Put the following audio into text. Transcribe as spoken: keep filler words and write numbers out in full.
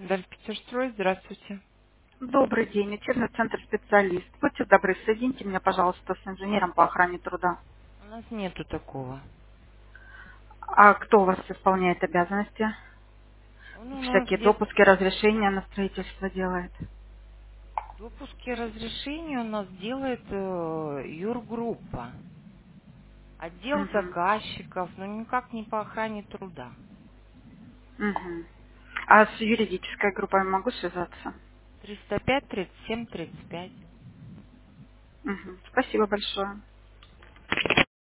Дальпетерстрой, здравствуйте. Добрый день, учебный центр специалист. Будьте добры, соедините меня, пожалуйста, с инженером по охране труда. У нас нету такого. А кто у вас исполняет обязанности? Ну, у нас Всякие где-то допуски, разрешения на строительство делает. допуски разрешения у нас делает э, юргруппа. Отдел Мгм, заказчиков, но никак не по охране труда. мгм. А с юридической группой могу связаться? триста пять тридцать семь тридцать пять. Мгм. Спасибо большое.